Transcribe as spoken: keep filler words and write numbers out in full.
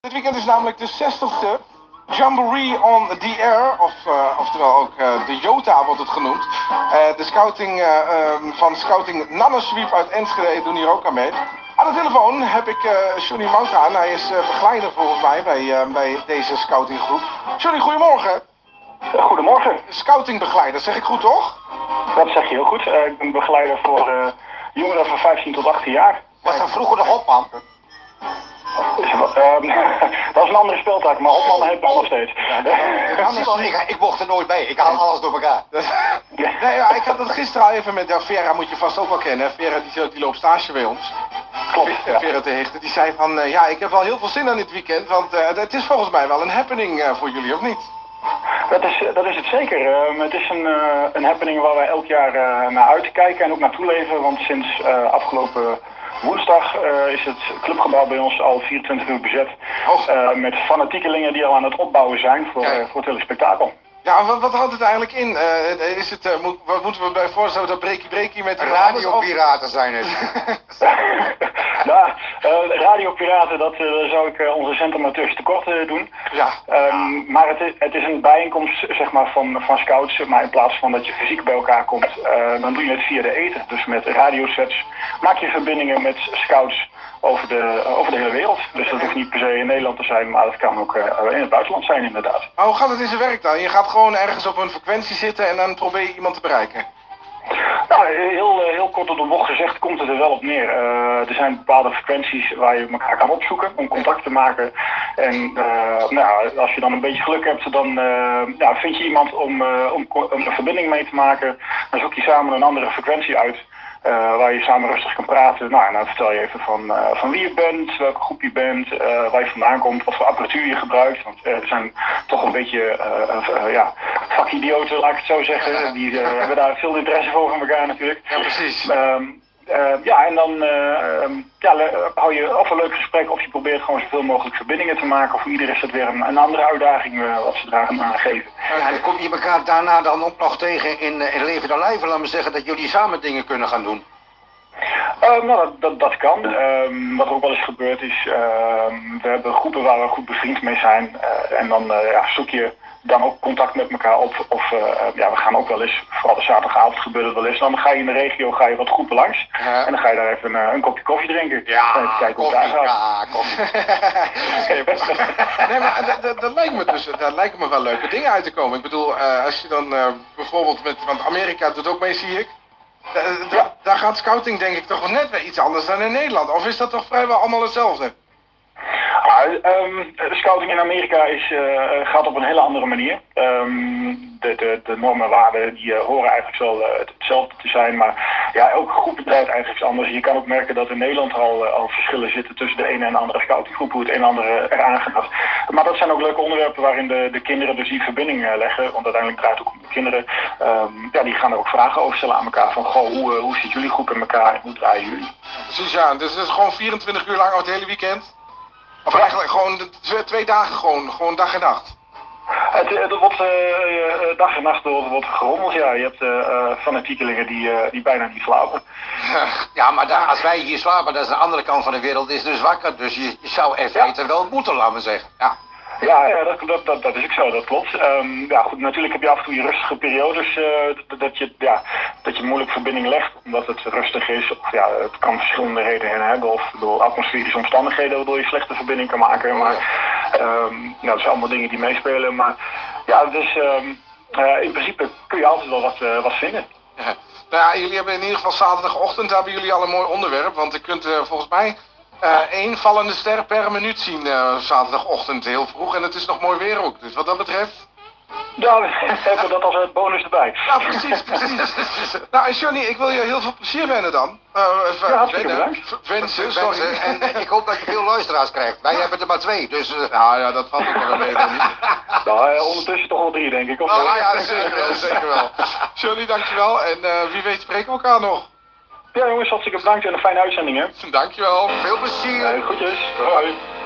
Dit weekend is namelijk de zestigste Jamboree on the Air, of, uh, oftewel ook uh, de Jota wordt het genoemd. Uh, de scouting uh, uh, van scouting Nannesweep uit Enschede doen hier ook aan mee. Aan de telefoon heb ik uh, Johnny Mangaan. Hij is uh, begeleider volgens mij bij, uh, bij deze scoutinggroep. Johnny, goedemorgen. Goedemorgen. Scoutingbegeleider, zeg ik goed toch? Dat zeg je heel goed. Uh, ik ben begeleider voor uh, jongeren van vijftien tot achttien jaar. Was dan vroeger de Hopman? Uh, dat is een andere speeltaak, maar Hopman heeft het nog steeds. ik, ik mocht er nooit bij, ik haal alles door elkaar. Nee, ja, ik had het gisteren al even met ja, Vera, moet je vast ook wel kennen. Vera die, die loopt stage bij ons. Klopt, ja. Vera te Hechten, die zei van uh, ja, ik heb wel heel veel zin aan dit weekend, want uh, het is volgens mij wel een happening uh, voor jullie, of niet? Dat is, dat is het zeker. Uh, het is een, uh, een happening waar wij elk jaar uh, naar uitkijken en ook naartoe leven, want sinds uh, afgelopen woensdag uh, is het clubgebouw bij ons al vierentwintig uur bezet. Uh, met fanatiekelingen die al aan het opbouwen zijn voor, uh, voor het hele spektakel. Ja, wat, wat houdt het eigenlijk in? Uh, is het, uh, moet, wat moeten we bij voorstellen dat breakie breakie met... Radiopiraten zijn het. Nou, uh, radiopiraten, dat uh, zou ik uh, onze centamateurs tekort uh, doen. Ja. Um, maar het is, het is een bijeenkomst zeg maar, van, van scouts, maar in plaats van dat je fysiek bij elkaar komt, uh, dan doe je het via de ether. Dus met radiosets maak je verbindingen met scouts over de, uh, over de hele wereld. Dus dat hoeft niet per se in Nederland te zijn, maar dat kan ook uh, in het buitenland zijn inderdaad. Maar hoe gaat het in zijn werk dan? Je gaat gewoon ergens op een frequentie zitten en dan probeer je iemand te bereiken? Nou, heel, heel kort op de bocht gezegd komt het er wel op neer. Uh, er zijn bepaalde frequenties waar je elkaar kan opzoeken om contact te maken. En uh, nou, als je dan een beetje geluk hebt, dan uh, nou, vind je iemand om, uh, om, om een verbinding mee te maken. Dan zoek je samen een andere frequentie uit. Uh, waar je samen rustig kan praten. Nou, en dan vertel je even van, uh, van wie je bent, welke groep je bent, uh, waar je vandaan komt, wat voor apparatuur je gebruikt. Want uh, er zijn toch een beetje uh, uh, ja, vakidioten, laat ik het zo zeggen. Die uh, hebben daar veel interesse voor van elkaar natuurlijk. Ja, precies. Um, Uh, ja, en dan uh, um, ja, hou je of een leuk gesprek of je probeert gewoon zoveel mogelijk verbindingen te maken. Of voor ieder is dat weer een, een andere uitdaging uh, wat ze daar aan geven. Ja, dan kom je elkaar daarna dan ook nog tegen in, in levende lijven, laat me zeggen, dat jullie samen dingen kunnen gaan doen. Uh, nou, dat, dat, dat kan. Uh, wat er ook wel eens gebeurd is, uh, we hebben groepen waar we goed bevriend mee zijn. Uh, en dan uh, ja, zoek je dan ook contact met elkaar op. Of uh, ja, we gaan ook wel eens, vooral de zaterdagavond gebeurt het wel eens. Dan ga je in de regio, ga je wat groepen langs. Ja. En dan ga je daar even uh, een kopje koffie drinken. Ja, en even kijken hoe koffie, het daar gaat. ja, koffie. Nee, maar dat lijkt me dus, daar lijken me wel leuke dingen uit te komen. Ik bedoel, uh, als je dan uh, bijvoorbeeld met, want Amerika doet ook mee, zie ik. Da, da, Ja. Daar gaat scouting denk ik toch wel net weer iets anders dan in Nederland. Of is dat toch vrijwel allemaal hetzelfde? Ah, um, de scouting in Amerika is, uh, gaat op een hele andere manier. Um, de, de, de normen en waarden die uh, horen eigenlijk wel uh, hetzelfde te zijn, maar ja, elke groep draait eigenlijk anders. Je kan ook merken dat in Nederland al, uh, al verschillen zitten tussen de ene en de andere scoutinggroep, hoe het een en ander eraan gaat. Maar dat zijn ook leuke onderwerpen waarin de, de kinderen dus die verbinding uh, leggen, want uiteindelijk draait het ook om de kinderen. Um, ja, die gaan er ook vragen over stellen aan elkaar van, goh, hoe, uh, hoe zit jullie groep in elkaar en hoe draaien jullie? Precies, ja. Dus het is gewoon vierentwintig uur lang, het hele weekend. Of eigenlijk gewoon de twee, twee dagen gewoon, gewoon dag en nacht. Het, het wordt uh, dag en nacht wordt, wordt gerommeld, ja. Je hebt uh, fanatiekelingen die, uh, die bijna niet slapen. Ja, maar daar, als wij hier slapen, dat is de andere kant van de wereld, is dus wakker. Dus je, je zou in feite wel moeten, laten we zeggen. Ja. Ja, ja dat, dat, dat, dat is ook zo, dat klopt. Um, ja, goed, natuurlijk heb je af en toe je rustige periodes uh, dat, dat, je, ja, dat je moeilijk verbinding legt, omdat het rustig is. Of ja, het kan verschillende redenen hebben, of door atmosferische omstandigheden waardoor je slechte verbinding kan maken. Maar um, nou, dat zijn allemaal dingen die meespelen. Maar ja, dus um, uh, in principe kun je altijd wel wat, uh, wat vinden. Ja. Nou ja, jullie hebben in ieder geval zaterdagochtend hebben jullie al een mooi onderwerp, want je kunt uh, volgens mij Uh, één vallende ster per minuut zien uh, zaterdagochtend heel vroeg en het is nog mooi weer ook. Dus wat dat betreft... Ja, we hebben dat als een bonus erbij. Ja, precies, precies. Nou, en Johnny, ik wil je heel veel plezier wennen dan. Uh, uh, ja, hartstikke bedankt. Wensen, sorry. Wensen. En uh, ik hoop dat je veel luisteraars krijgt. Wij hebben er maar twee, dus... Uh... Nou ja, dat valt ook wel mee. Nou, uh, ondertussen toch wel drie, denk ik. Of oh, ja, zeker wel, zeker wel. Johnny, dankjewel. En uh, wie weet spreken we elkaar nog. Ja jongens, hartstikke bedankt en een fijne uitzending hè. Dankjewel. Veel plezier. Ja, goedjes. Hoi.